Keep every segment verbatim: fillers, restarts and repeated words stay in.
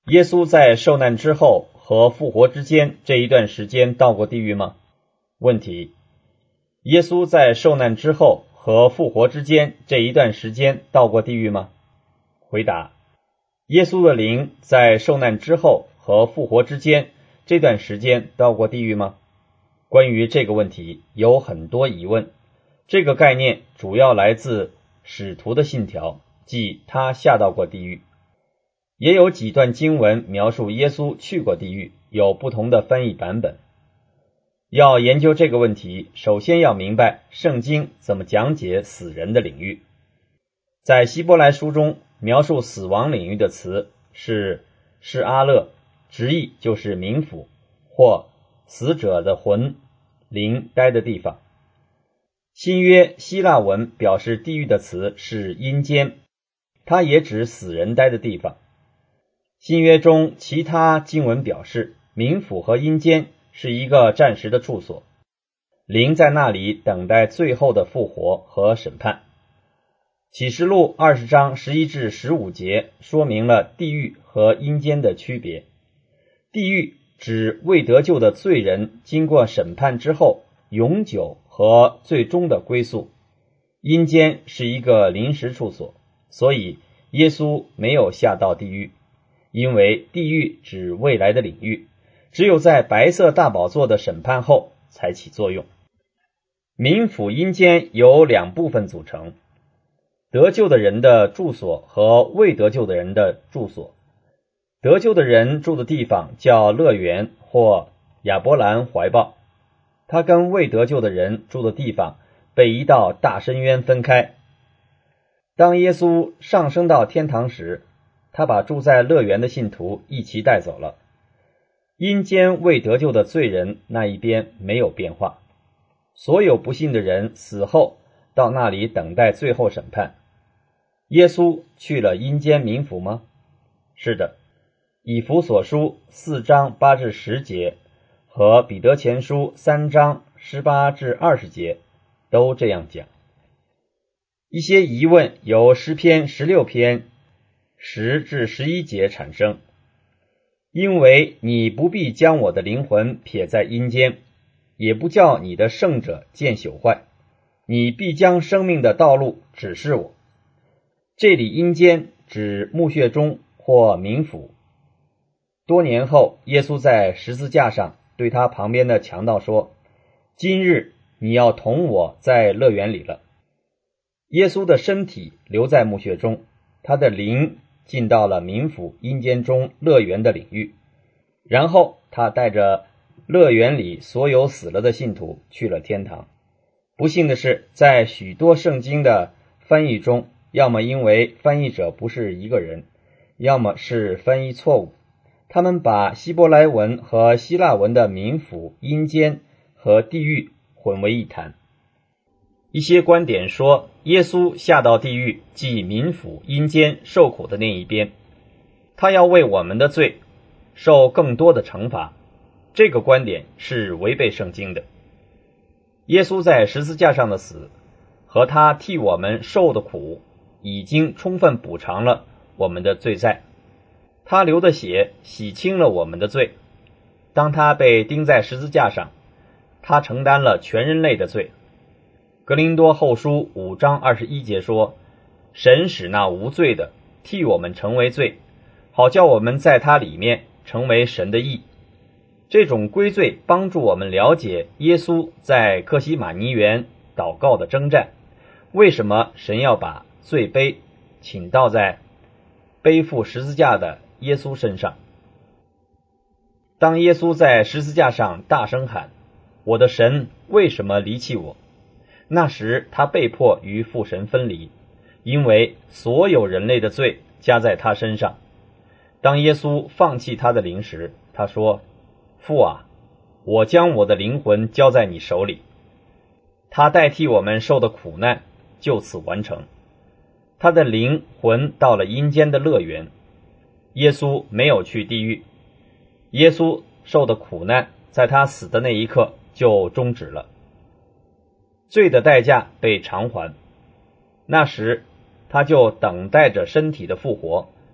耶稣在受难之后和复活之间这一段时间到过地狱吗？问题：耶稣在受难之后和复活之间这一段时间到过地狱吗？回答：耶稣的灵在受难之后和复活之间这段时间到过地狱吗？关于这个问题有很多疑问，这个概念主要来自使徒的信条，即他下到过地狱。也有几段经文描述耶稣去过地狱，有不同的翻译版本。要研究这个问题，首先要明白圣经怎么讲解死人的领域。在希伯来书中，描述死亡领域的词是示阿勒，直译就是冥府，或死者的魂灵待的地方。新约希腊文表示地狱的词是阴间，它也指死人待的地方。新约中其他经文表示，冥府和阴间是一个暂时的处所，灵在那里等待最后的复活和审判。启示录二十章十一至十五节说明了地狱和阴间的区别。地狱指未得救的罪人经过审判之后永久和最终的归宿，阴间是一个临时处所，所以耶稣没有下到地狱，因为地狱指未来的领域，只有在白色大宝座的审判后才起作用。冥府阴间由两部分组成，得救的人的住所和未得救的人的住所。得救的人住的地方叫乐园或亚伯兰怀抱，他跟未得救的人住的地方被一道大深渊分开。当耶稣上升到天堂时，他把住在乐园的信徒一起带走了。阴间未得救的罪人那一边没有变化，所有不信的人死后到那里等待最后审判。耶稣去了阴间冥府吗？是的，以弗所书四章八至十节和彼得前书三章十八至二十节都这样讲。一些疑问由诗篇十六篇十至十一节产生。因为你不必将我的灵魂撇在阴间，也不叫你的圣者见朽坏，你必将生命的道路指示我。这里阴间指墓穴中或冥府。多年后，耶稣在十字架上对他旁边的强盗说，今日你要同我在乐园里了。耶稣的身体留在墓穴中，他的灵进到了冥府阴间中乐园的领域，然后他带着乐园里所有死了的信徒去了天堂。不幸的是，在许多圣经的翻译中，要么因为翻译者不是一个人，要么是翻译错误，他们把希伯来文和希腊文的冥府、阴间和地狱混为一谈。一些观点说，耶稣下到地狱，即冥府、阴间受苦的那一边，他要为我们的罪受更多的惩罚。这个观点是违背圣经的。耶稣在十字架上的死和他替我们受的苦，已经充分补偿了我们的罪债。他流的血洗清了我们的罪。当他被钉在十字架上，他承担了全人类的罪。格林多后书五章二十一节说，神使那无罪的替我们成为罪，好叫我们在他里面成为神的义。这种归罪帮助我们了解耶稣在客西马尼园祷告的征战，为什么神要把罪背倾倒在背负十字架的耶稣身上。当耶稣在十字架上大声喊，我的神为什么离弃我？那时他被迫与父神分离，因为所有人类的罪加在他身上。当耶稣放弃他的灵时，他说，父啊，我将我的灵魂交在你手里。他代替我们受的苦难就此完成。他的灵魂到了阴间的乐园。耶稣没有去地狱。耶稣受的苦难在他死的那一刻就终止了。罪的代价被偿还，那时他就等待着身体的复活，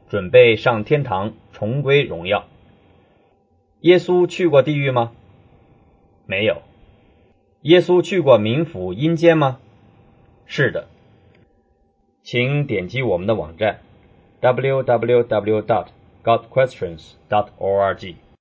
准备上天堂重归荣耀。耶稣去过地狱吗？没有。耶稣去过冥府阴间吗？是的。请点击我们的网站 double-u double-u double-u dot got questions dot org